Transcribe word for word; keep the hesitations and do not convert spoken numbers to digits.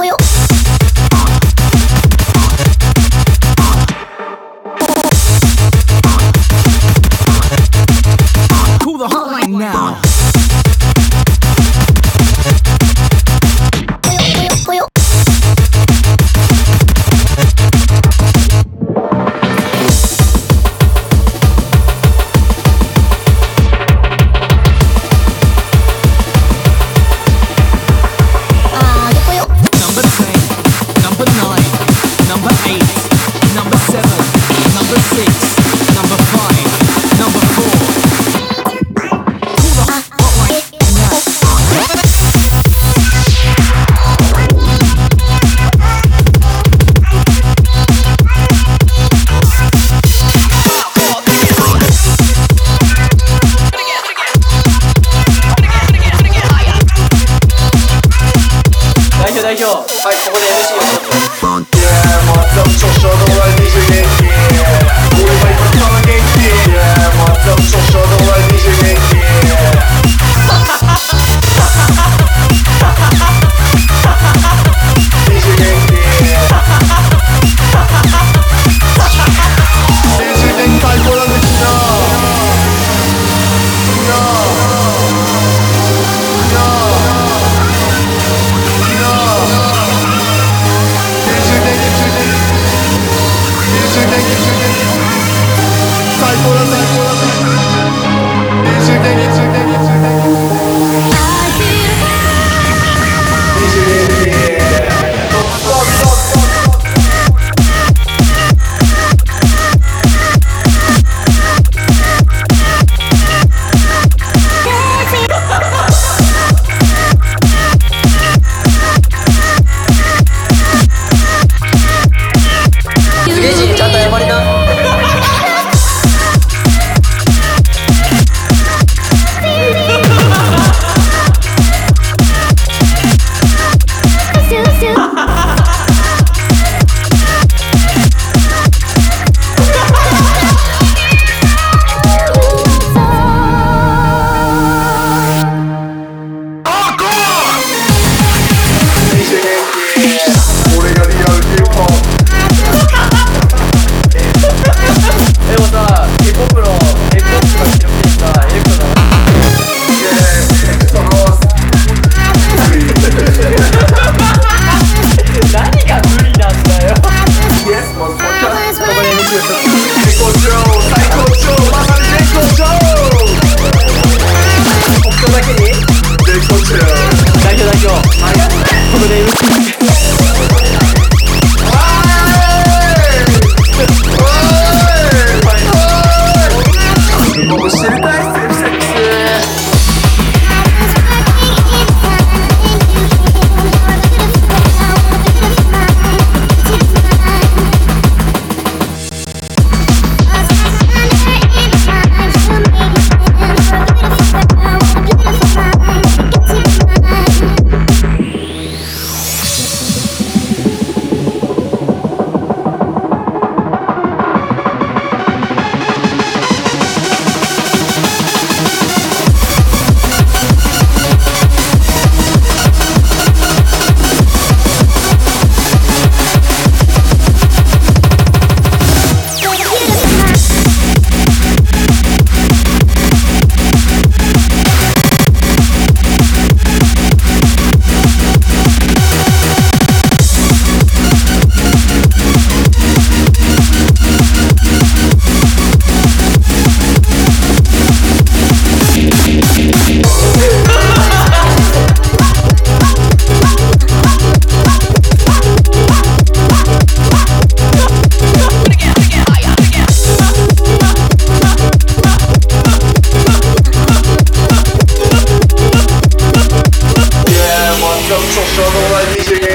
Call the hotline now. Number ten, number nine, number eight, number seven, number six, number five, number four. Call the hotline now. 代表代表、はい、ここで エムシー をちょっと Yeah, 맞아, 초쇼도 알디지 겐지. 우리 바이퍼 타는 겐지. Yeah, 맞아, 초쇼도 알디지 겐지. 디지 겐지. 디지 겐지 달고난 느끼나. 야. 야. ゲジにちゃんと謝りな。 俺がリアルヒップホップ。 でもさ、ヒップホップのヒップホップの記録にさ、エレクトだ。何が無理なんだよ。ここで エムシー をちょっと。 絶好調、最高潮、まさに絶好調。 北斗だけに絶好調。 代表代表。ここで エムシー。 僕知りたいセックス。Social, social, like music.